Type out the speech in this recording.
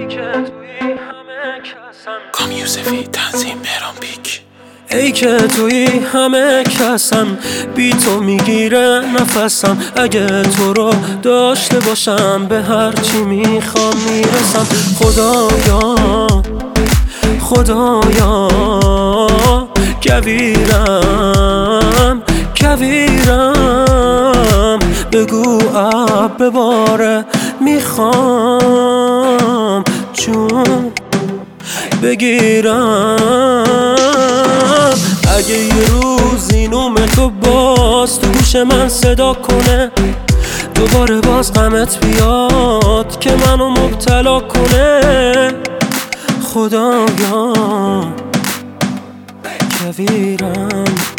کامیوزفی تنظیم مهران پیک. ای که توی همه کسم، بی تو میگیره نفسم. اگه تو رو داشته باشم به هر چی میخوام میرسم. خدایا خدایا کویرم بگو اب بباره. میخوام چون بگیرم. اگه یه روز این نوم تو باز تو گوش من صدا کنه، دوباره باز غمت بیاد که منو مبتلا کنه. خدایا کویرم